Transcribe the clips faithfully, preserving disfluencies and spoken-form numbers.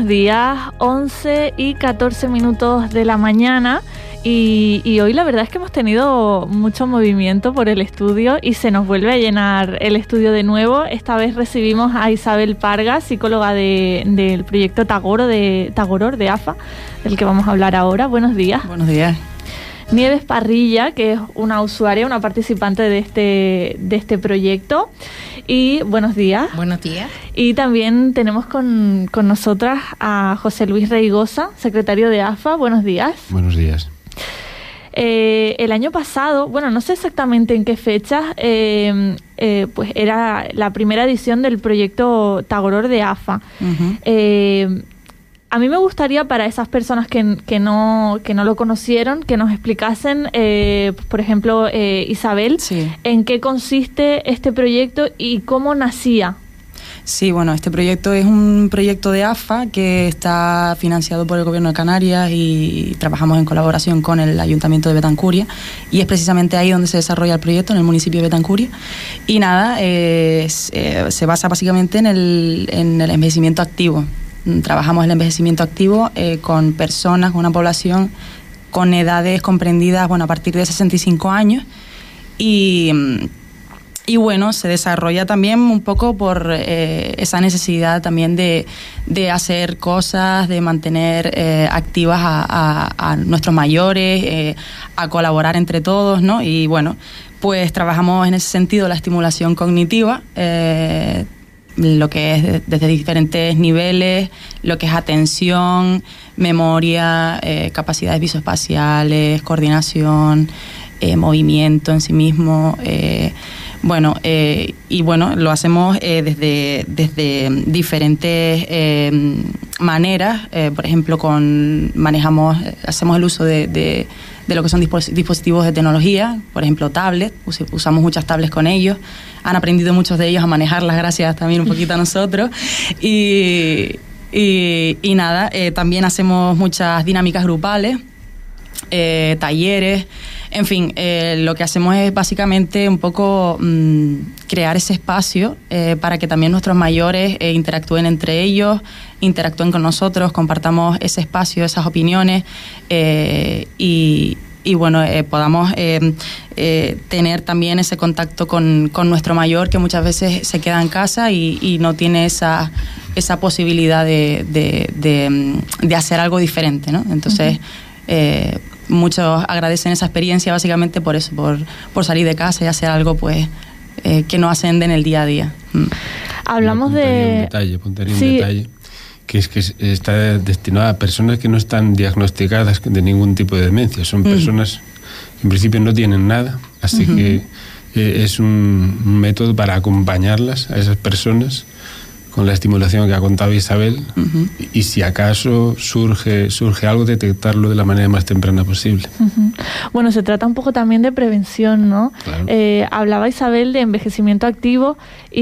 Buenos días, once y catorce minutos de la mañana y, y hoy la verdad es que hemos tenido mucho movimiento por el estudio y se nos vuelve a llenar el estudio de nuevo. Esta vez recibimos a Isabel Parga, psicóloga de, del proyecto Tagoro de, Tagoror de A F A, del que vamos a hablar ahora. Buenos días. Buenos días. Nieves Parrilla, que es una usuaria, una participante de este, de este proyecto. Y buenos días. Buenos días. Y también tenemos con, con nosotras a José Luis Reigosa, secretario de A F A. Buenos días. Buenos días. Eh, el año pasado, bueno, no sé exactamente en qué fechas, eh, eh, pues era la primera edición del proyecto Tagoror de A F A. Uh-huh. Eh, A mí me gustaría, para esas personas que, que, no, que no lo conocieron, que nos explicasen, eh, por ejemplo, eh, Isabel, sí. en qué consiste este proyecto y cómo nacía. Sí, bueno, este proyecto es un proyecto de A F A que está financiado por el Gobierno de Canarias y trabajamos en colaboración con el Ayuntamiento de Betancuria, y es precisamente ahí donde se desarrolla el proyecto, en el municipio de Betancuria. Y nada, eh, eh, se basa básicamente en el, en el envejecimiento activo. Trabajamos el envejecimiento activo eh, con personas, con una población con edades comprendidas, bueno, a partir de sesenta y cinco años, y, y bueno, se desarrolla también un poco por eh, esa necesidad también de, de hacer cosas, de mantener eh, activas a, a, a nuestros mayores, eh, a colaborar entre todos, ¿no? Y bueno, pues trabajamos en ese sentido la estimulación cognitiva, eh, lo que es desde diferentes niveles, lo que es atención, memoria, eh, capacidades visoespaciales, coordinación, eh, movimiento en sí mismo, eh, bueno, eh, y bueno, lo hacemos eh, desde, desde diferentes eh, maneras, eh, por ejemplo, con manejamos, hacemos el uso de, de de lo que son dispositivos de tecnología, por ejemplo, tablets, usamos muchas tablets con ellos, han aprendido muchos de ellos a manejarlas gracias también un poquito a nosotros, y, y, y nada, eh, también hacemos muchas dinámicas grupales, eh, talleres, en fin, eh, lo que hacemos es básicamente un poco mmm, crear ese espacio eh, para que también nuestros mayores eh, interactúen entre ellos, interactúen con nosotros, compartamos ese espacio, esas opiniones eh, y, y bueno, eh, podamos eh, eh, tener también ese contacto con, con nuestro mayor, que muchas veces se queda en casa y, y no tiene esa, esa posibilidad de, de, de, de hacer algo diferente, ¿no? Entonces, uh-huh. eh, muchos agradecen esa experiencia básicamente por eso, por, por salir de casa y hacer algo pues eh, que no hacen en el día a día. Mm. Hablamos de... de... Un detalle, puntaría un sí. detalle, que es que está destinada a personas que no están diagnosticadas de ningún tipo de demencia. Son mm. personas que en principio no tienen nada, así uh-huh. que eh, es un, un método para acompañarlas a esas personas con la estimulación que ha contado Isabel, uh-huh. y, y si acaso surge surge algo, detectarlo de la manera más temprana posible. Uh-huh. Bueno, se trata un poco también de prevención, ¿no? Claro. Eh, hablaba Isabel de envejecimiento activo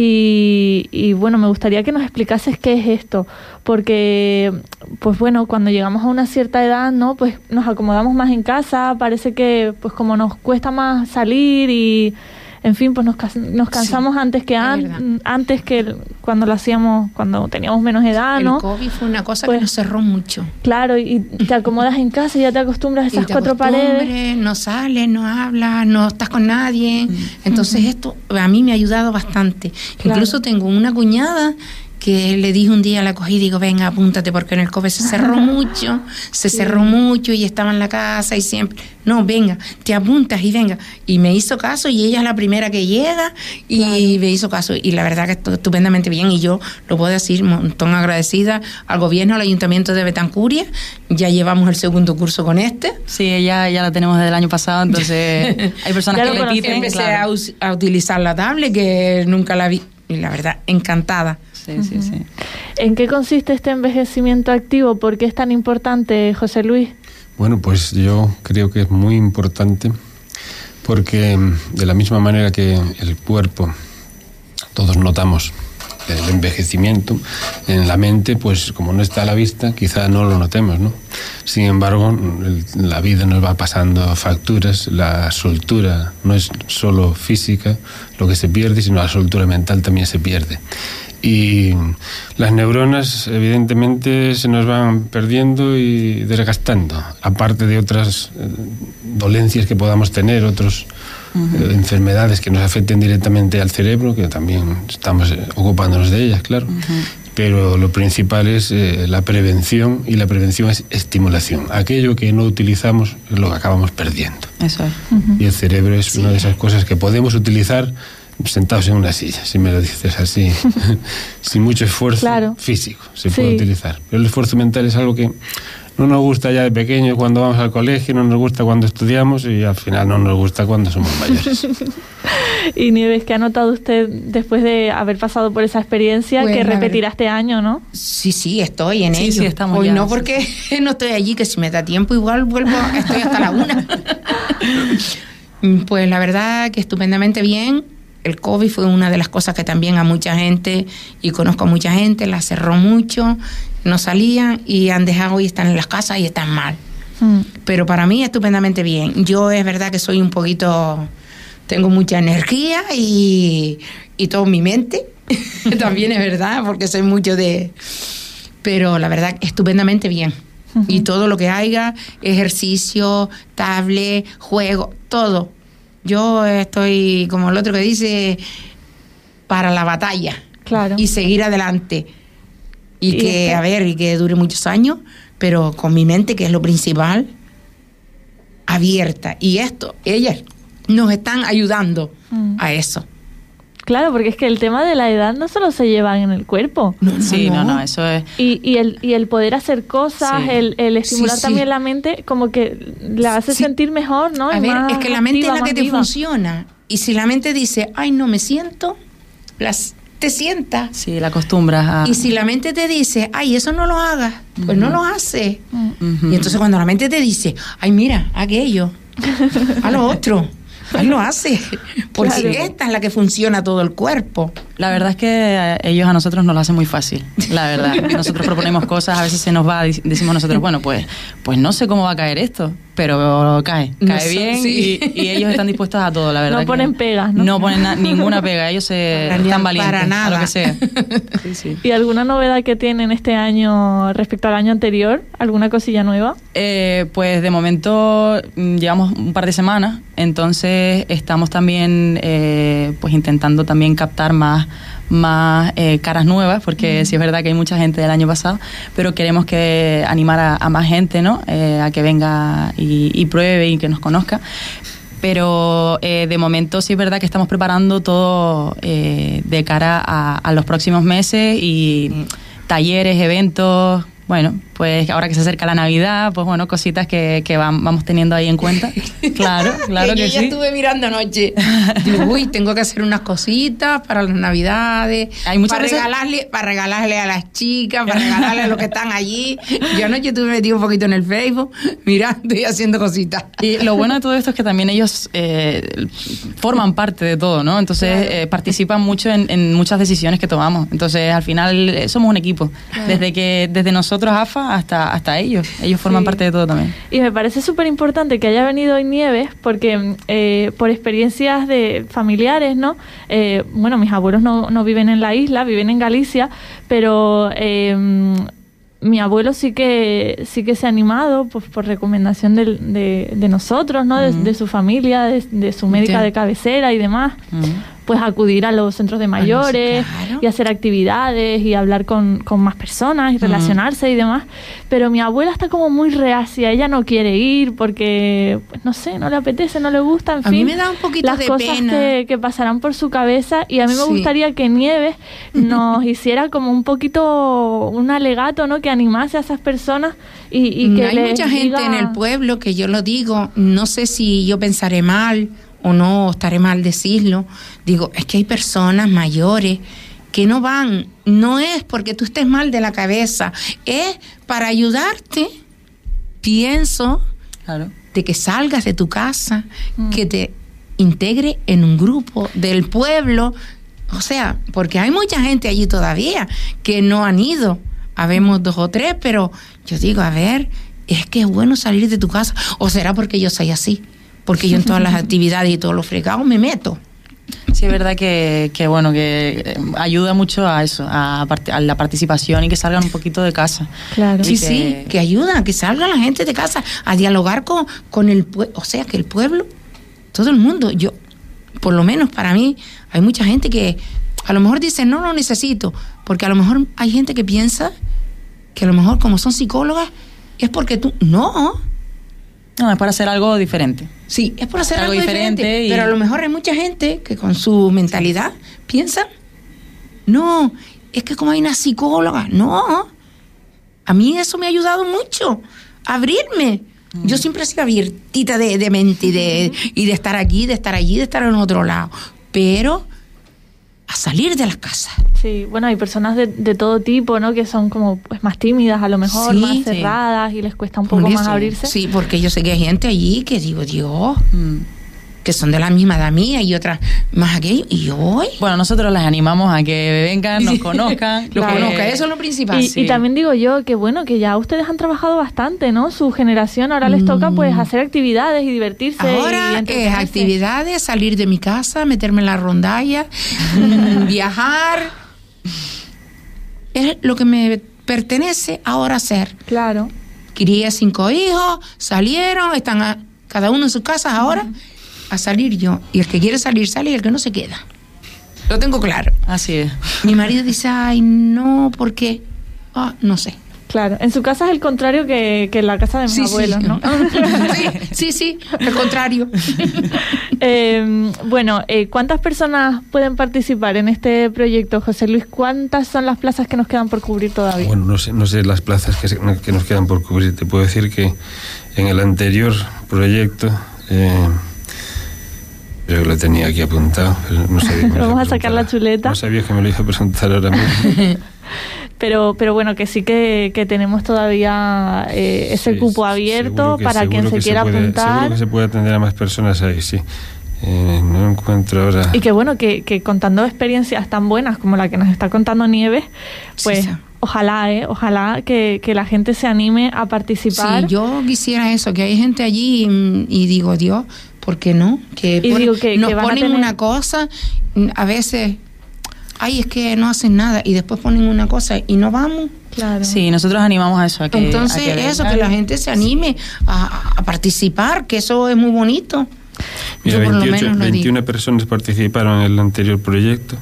y, y bueno, me gustaría que nos explicases qué es esto, porque pues bueno, cuando llegamos a una cierta edad, ¿no? Pues nos acomodamos más en casa, parece que pues como nos cuesta más salir y en fin, pues nos, nos cansamos sí, antes que an, antes que cuando lo hacíamos, cuando teníamos menos edad, ¿no? El COVID fue una cosa pues, que nos cerró mucho. Claro, y te acomodas en casa y ya te acostumbras a esas cuatro paredes. No sales, no hablas, no estás con nadie. Mm. Entonces mm-hmm. esto a mí me ha ayudado bastante. Claro. Incluso tengo una cuñada que le dije un día, la cogí y digo, venga, apúntate, porque en el COVID se cerró mucho, se sí. cerró mucho y estaba en la casa y siempre, no, venga, te apuntas y venga. Y me hizo caso y ella es la primera que llega y claro. me hizo caso. Y la verdad que esto estupendamente bien, y yo lo puedo decir, un montón agradecida al gobierno, al Ayuntamiento de Betancuria. Ya llevamos el segundo curso con este. Sí, ya, ya la tenemos desde el año pasado, entonces hay personas que le piden. Empecé claro. a, a utilizar la tablet, que nunca la vi, y la verdad, encantada. Sí, uh-huh. sí, sí. ¿En qué consiste este envejecimiento activo? ¿Por qué es tan importante, José Luis? Bueno, pues yo creo que es muy importante porque de la misma manera que el cuerpo, todos notamos el envejecimiento, en la mente, pues como no está a la vista, quizá no lo notemos, ¿no? Sin embargo, el, la vida nos va pasando facturas, la soltura no es solo física lo que se pierde, sino la soltura mental también se pierde. y las neuronas evidentemente se nos van perdiendo y desgastando, aparte de otras eh, dolencias que podamos tener, otras uh-huh. eh, enfermedades que nos afecten directamente al cerebro, que también estamos eh, ocupándonos de ellas, claro. Uh-huh. Pero lo principal es eh, la prevención, y la prevención es estimulación. Aquello que no utilizamos es lo que acabamos perdiendo. Eso es. Uh-huh. Y el cerebro es sí. una de esas cosas que podemos utilizar sentados en una silla, si me lo dices así, sin mucho esfuerzo claro. físico, se sí. puede utilizar. Pero el esfuerzo mental es algo que no nos gusta ya de pequeños cuando vamos al colegio, no nos gusta cuando estudiamos y al final no nos gusta cuando somos mayores. Y Nieves, ¿qué ha notado usted después de haber pasado por esa experiencia pues, que repetirá este año, no? Sí, sí, estoy en sí, ello. Sí, estamos Hoy ya, no sí. porque no estoy allí, que si me da tiempo igual vuelvo, estoy hasta la una. Pues la verdad que estupendamente bien. El COVID fue una de las cosas que también a mucha gente, y conozco a mucha gente, la cerró mucho, no salían y han dejado y están en las casas y están mal. Mm. Pero para mí estupendamente bien. Yo es verdad que soy un poquito, tengo mucha energía y, y todo en mi mente, también es verdad, porque soy mucho de... Pero la verdad, estupendamente bien. Uh-huh. Y todo lo que haya, ejercicio, tablet, juego, todo. Yo estoy, como el otro que dice, para la batalla. Claro. Y seguir adelante. Y, y que, este... a ver, y que dure muchos años, pero con mi mente, que es lo principal, abierta. Y esto, ellas nos están ayudando mm. a eso. Claro, porque es que el tema de la edad no solo se lleva en el cuerpo. No, no, sí, no, no, eso es... Y, y, el, y el poder hacer cosas, sí. el, el estimular sí, también sí. la mente, como que la hace sí. sentir mejor, ¿no? A y ver, más es que la mente activa, es la que te viva. funciona. Y si la mente dice, ay, no me siento, las, te sientas. Sí, la acostumbras a... Y si la mente te dice, ay, eso no lo hagas, pues uh-huh. no lo hace. Uh-huh. Y entonces cuando la mente te dice, ay, mira, aquello, a lo otro... Él lo hace, porque claro. esta es la que funciona todo el cuerpo. La verdad es que ellos a nosotros nos lo hacen muy fácil, la verdad. Nosotros proponemos cosas, a veces se nos va, decimos nosotros, bueno, pues pues no sé cómo va a caer esto, pero cae, cae no sé, bien sí. y, y ellos están dispuestos a todo, la verdad. No ponen pegas, ¿no? No ponen na- ninguna pega, ellos se para están valientes para nada. a lo que sea. Sí, sí. ¿Y alguna novedad que tienen este año respecto al año anterior? ¿Alguna cosilla nueva? Eh, pues de momento llevamos un par de semanas, entonces estamos también eh, pues intentando también captar más más eh, caras nuevas, porque mm. sí es verdad que hay mucha gente del año pasado, pero queremos que animar a, a más gente, ¿no? Eh, a que venga y, y pruebe y que nos conozca. Pero eh, de momento sí es verdad que estamos preparando todo eh, de cara a, a los próximos meses y mm. talleres, eventos. Bueno, pues ahora que se acerca la Navidad, pues bueno, cositas que, que van, vamos teniendo ahí en cuenta. Claro, claro que, que sí. Yo ya estuve mirando anoche. Digo, uy, tengo que hacer unas cositas para las Navidades. Hay muchas para veces... regalarle, para regalarle a las chicas, para regalarle a los que están allí. Yo anoche estuve metido un poquito en el Facebook, mirando y haciendo cositas. Y lo bueno de todo esto es que también ellos eh, forman parte de todo, ¿no? Entonces claro. eh, participan mucho en, en muchas decisiones que tomamos. Entonces al final eh, somos un equipo. Claro. Desde que desde nosotros Nosotros A F A hasta, hasta ellos. Ellos forman sí. parte de todo también. Y me parece súper importante que haya venido hoy Nieves, porque eh, por experiencias de familiares, ¿no? Eh, bueno, mis abuelos no, no viven en la isla, viven en Galicia, pero eh, mi abuelo sí que sí que se ha animado pues, por recomendación de, de, de nosotros, ¿no? De, uh-huh. de su familia, de, de su médica sí. de cabecera y demás. Uh-huh. Pues acudir a los centros de mayores, ah, no, sí, claro. y hacer actividades y hablar con, con más personas y relacionarse mm. y demás. Pero mi abuela está como muy reacia, ella no quiere ir porque, pues no sé, no le apetece, no le gusta, en a fin. A mí me da un poquito las de cosas pena. Que, que pasarán por su cabeza y a mí me sí. gustaría que Nieves nos hiciera como un poquito un alegato, ¿no? Que animase a esas personas y, y que hay les mucha gente diga... en el pueblo que yo lo digo, no sé si yo pensaré mal o no, estaré mal decirlo, digo, es que hay personas mayores que no van, no es porque tú estés mal de la cabeza, es para ayudarte, pienso, claro. de que salgas de tu casa, mm. que te integre en un grupo del pueblo, o sea, porque hay mucha gente allí todavía que no han ido, habemos dos o tres, pero yo digo, a ver, es que es bueno salir de tu casa, o será porque yo soy así, porque yo en todas las actividades y todos los fregados me meto. Sí, es verdad que, que bueno, que ayuda mucho a eso, a, part- a la participación y que salgan un poquito de casa. Claro. Sí, que, sí, que ayuda, que salga la gente de casa a dialogar con, con el pueblo, o sea, que el pueblo, todo el mundo, yo, por lo menos para mí, hay mucha gente que a lo mejor dice, no lo necesito, porque a lo mejor hay gente que piensa que a lo mejor como son psicólogas, es porque tú, no. No, es para hacer algo diferente. Sí, es por hacer Algo algo, diferente, diferente y- pero a lo mejor hay mucha gente que con su mentalidad piensa, no, es que como hay una psicóloga, no. A mí eso me ha ayudado mucho, a abrirme. Mm. Yo siempre he sido abiertita de, de mente y de, y de estar aquí, de estar allí, de estar en otro lado, pero a salir de las casas. Sí, bueno, hay personas de, de todo tipo, ¿no? Que son como pues más tímidas, a lo mejor, Sí, más sí. cerradas y les cuesta un Por poco más eso, abrirse. Sí, porque yo sé que hay gente allí que digo, Dios, Mm. que son de la misma edad mía y otras más aquello, y hoy Bueno, nosotros las animamos a que vengan, nos conozcan. lo Claro. conozca, eso es lo principal. Y, sí. y también digo yo que bueno, que ya ustedes han trabajado bastante, ¿no? Su generación ahora les toca pues hacer actividades y divertirse. y Ahora es entretenerse. actividades, salir de mi casa, meterme en la rondalla, mm, viajar. Es lo que me pertenece ahora hacer. Claro. Crié cinco hijos, salieron, están a- cada uno en sus casas ahora, a salir yo. Y el que quiere salir, sale, y el que no se queda. Lo tengo claro. Así es. Mi marido dice, ay, no, ¿por qué? Ah, no sé. Claro, en su casa es el contrario que, que en la casa de mis Sí, abuelos, sí. ¿no? sí, sí, sí, al contrario. Eh, bueno, eh, ¿cuántas personas pueden participar en este proyecto, José Luis? ¿Cuántas son las plazas que nos quedan por cubrir todavía? Bueno, no sé, no sé las plazas que, se- que nos quedan por cubrir. Te puedo decir que en el anterior proyecto, eh, creo que lo tenía aquí apuntado, pero no sabía que me lo Vamos iba a sacar la preguntar. chuleta. No sabía que me lo iba a presentar ahora mismo. Pero, pero bueno, que sí que, que tenemos todavía eh, ese Sí, cupo sí, abierto seguro que- para seguro quien se que quiera puede- apuntar. Seguro que se puede atender a más personas ahí, sí. Eh, no encuentro ahora... Y que bueno, que, que contando experiencias tan buenas como la que nos está contando Nieves, pues Sí, sí. ojalá, ¿eh? Ojalá que, que la gente se anime a participar. Sí, yo quisiera eso, que hay gente allí y, y digo, Dios, ¿por qué no? Que Y pon- digo que- nos que van a ponen tener- una cosa, a veces, ay, es que no hacen nada, y después ponen una cosa y no vamos. Claro. Sí, nosotros animamos a eso. A que, Entonces, a que eso, vengan. que la gente se anime a, a participar, que eso es muy bonito. Mira, Yo por lo veintiocho, menos lo digo. veintiuna personas participaron en el anterior proyecto.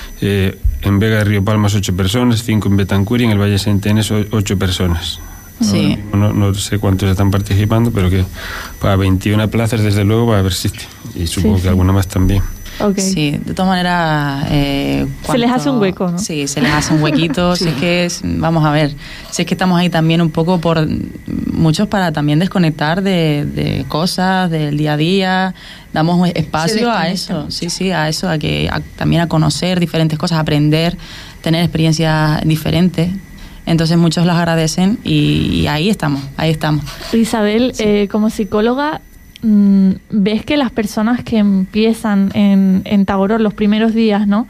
Eh, en Vega de Río Palmas ocho personas, cinco en Betancur y en el Valle de Centenes ocho personas. Sí. Ahora mismo No, no sé cuántos están participando, pero que para veintiuna plazas desde luego va a haber sitio. Y supongo Sí, que sí. alguna más también. Ok. Sí, de todas maneras... Eh, Se les hace un hueco, ¿no? Sí, se les hace un huequito. Si es que, es- vamos a ver, si es que estamos ahí también un poco por... Muchos para también desconectar de, de cosas, del día a día. Damos espacio a eso, sí, sí, a eso, a que a- también a conocer diferentes cosas, a aprender, tener experiencias diferentes. Entonces muchos las agradecen y, y ahí estamos, ahí estamos. Isabel, eh, como psicóloga, mm, ves que las personas que empiezan en, en Tagoror los primeros días, ¿no?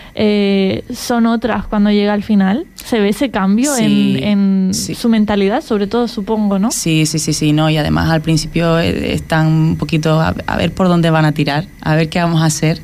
Eh, son otras cuando llega al final. ¿Se ve ese cambio Sí, en, en sí. su mentalidad, sobre todo, supongo, ¿no? Sí, sí, sí, sí, no, y además al principio eh, están un poquito a, a ver por dónde van a tirar, a ver qué vamos a hacer.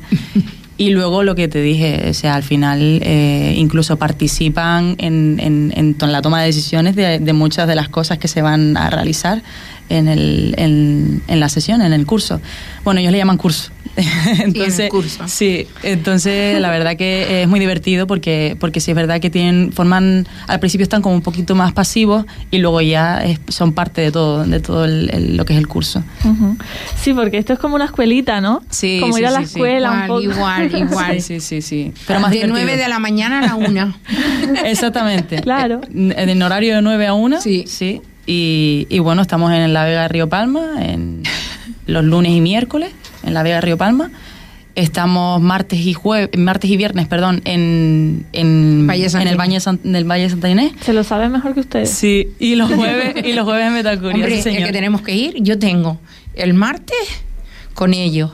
Y luego lo que te dije, o sea, al final eh, incluso participan en, en, en to- la toma de decisiones de, de muchas de las cosas que se van a realizar en, el, en, en la sesión, en el curso. Bueno, ellos le llaman curso. entonces, el curso. Sí, entonces la verdad que es muy divertido porque porque sí es verdad que tienen forman al principio están como un poquito más pasivos y luego ya es- son parte de todo de todo el- el- lo que es el curso. Ujú. Sí, porque esto es como una escuelita, ¿no? Sí, como sí, ir a la sí, sí. escuela un Igual, poco. igual, igual. Sí, sí, sí, sí. Pero más de divertido. nueve de la mañana a la una. Exactamente. Claro. Eh, En horario de nueve a una. Sí. Sí. Y, y bueno, estamos en la Vega de Río Palma, en los lunes y miércoles, en la Vega de Río Palma. Estamos martes y jueves, martes y viernes, perdón, en, en, Valle Santa en el Inés. Valle, San- en el Valle de Santa Inés. Se lo saben mejor que ustedes. Sí, y los jueves, y los jueves en Betacuria, Hombre, sí, el señor. que tenemos que ir, yo tengo el martes con ellos.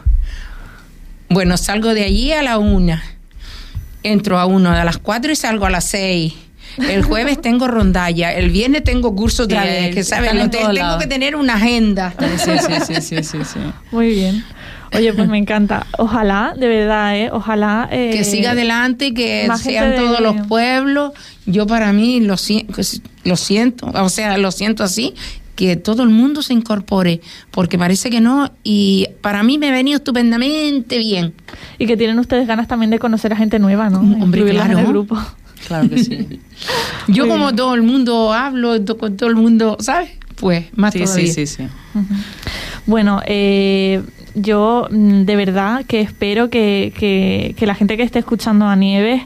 Bueno, salgo de allí a la una. Entro a uno a las cuatro y salgo a las seis. El jueves tengo rondalla, el viernes tengo curso otra Sí, vez, que están sabes, en no te- todos tengo lados. que tener una agenda. Sí, sí, sí, sí, sí, sí. Muy bien. Oye, pues me encanta. Ojalá, de verdad, ¿eh? Ojalá... Eh, que siga adelante, que sean de... todos los pueblos. Yo para mí lo, lo siento, o sea, lo siento así, que todo el mundo se incorpore, porque parece que no, y para mí me ha venido estupendamente bien. Y que tienen ustedes ganas también de conocer a gente nueva, ¿no? Hombre, claro. En el grupo. Claro que sí. Yo Muy como bien. Todo el mundo hablo con todo el mundo, ¿sabes? Pues más sí, todavía. Sí, sí, sí. Uh-huh. Bueno, eh, yo de verdad que espero que, que, que la gente que esté escuchando a Nieves,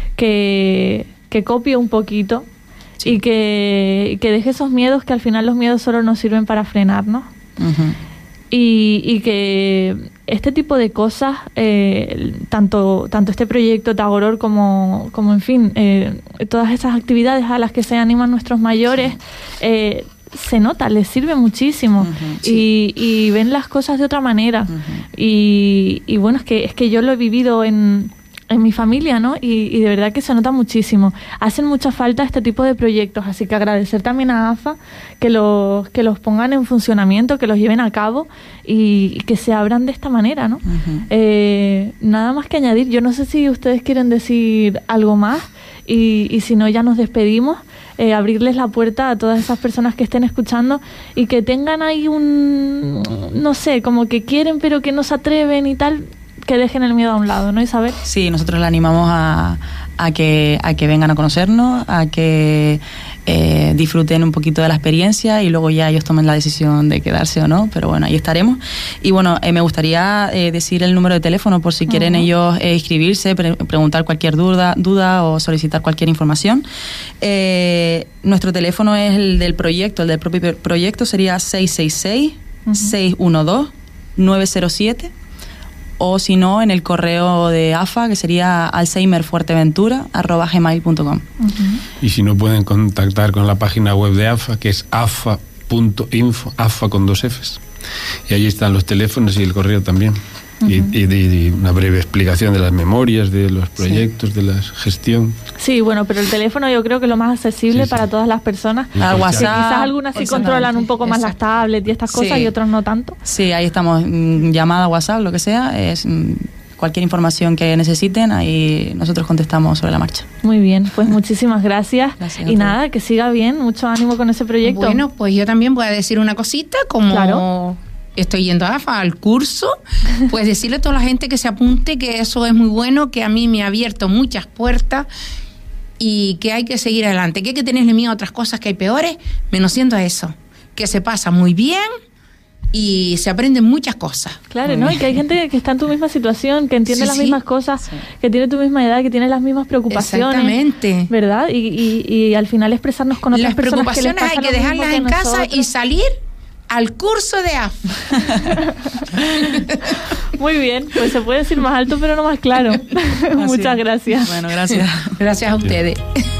que, que copie un poquito sí. y que, que deje esos miedos, que al final los miedos solo nos sirven para frenarnos. Uh-huh. Y, y que este tipo de cosas, eh, tanto tanto este proyecto Tagoror como, como en fin, eh, todas esas actividades a las que se animan nuestros mayores, eh, se nota, les sirve muchísimo. Uh-huh, sí. y, y ven las cosas de otra manera. Uh-huh. y, y bueno, es que es que yo lo he vivido en... en mi familia, ¿no? Y, y de verdad que se nota muchísimo. Hacen mucha falta este tipo de proyectos, así que agradecer también a A F A que los, que los pongan en funcionamiento, que los lleven a cabo y, y que se abran de esta manera, ¿no? Uh-huh. Eh, nada más que añadir. Yo no sé si ustedes quieren decir algo más y, y si no ya nos despedimos. Eh, abrirles la puerta a todas esas personas que estén escuchando y que tengan ahí un, no sé, como que quieren pero que no se atreven y tal, que dejen el miedo a un lado, ¿no, Isabel? Sí, nosotros le animamos a, a, que, a que vengan a conocernos, a que eh, disfruten un poquito de la experiencia y luego ya ellos tomen la decisión de quedarse o no, pero bueno, ahí estaremos. Y bueno, eh, me gustaría eh, decir el número de teléfono por si uh-huh. quieren ellos eh, inscribirse, pre- preguntar cualquier duda, duda o solicitar cualquier información. Eh, nuestro teléfono es el del proyecto, el del propio proyecto sería seis seis seis, seis uno dos, nueve cero siete. O si no, en el correo de A F A, que sería alzheimerfuerteventura arroba gmail punto com. Uh-huh. Y si no, pueden contactar con la página web de A F A, que es afa punto info, A F A con dos Fs. Y ahí están los teléfonos y el correo también. Uh-huh. Y, y, y una breve explicación de las memorias, de los proyectos, sí. de la gestión. Sí, bueno, pero el teléfono yo creo que es lo más accesible sí, sí. para todas las personas. Al WhatsApp. Quizás algunas sí controlan un poco más Exacto. las tablets y estas cosas sí. y otros no tanto. Sí, ahí estamos. Llamada, WhatsApp, lo que sea. Es cualquier información que necesiten, ahí nosotros contestamos sobre la marcha. Muy bien, pues muchísimas gracias. gracias y nada, que siga bien. Mucho ánimo con ese proyecto. Bueno, pues yo también voy a decir una cosita, como... Claro. Estoy yendo a A F A al curso, pues decirle a toda la gente que se apunte, que eso es muy bueno, que a mí me ha abierto muchas puertas y que hay que seguir adelante, que hay que tenerle miedo a otras cosas que hay peores, menos siendo a eso, que se pasa muy bien y se aprenden muchas cosas. Claro, ¿no? Y que hay gente que está en tu misma situación, que entiende sí, las sí. mismas cosas, sí. que tiene tu misma edad, que tiene las mismas preocupaciones. Exactamente. ¿Verdad? Y, y, y al final expresarnos con otras las personas que les preocupaciones hay que dejarlas en casa nosotros. Y salir al curso de A F A. Muy bien, pues se puede decir más alto pero no más claro. Muchas gracias. Bueno, gracias. Gracias a ustedes.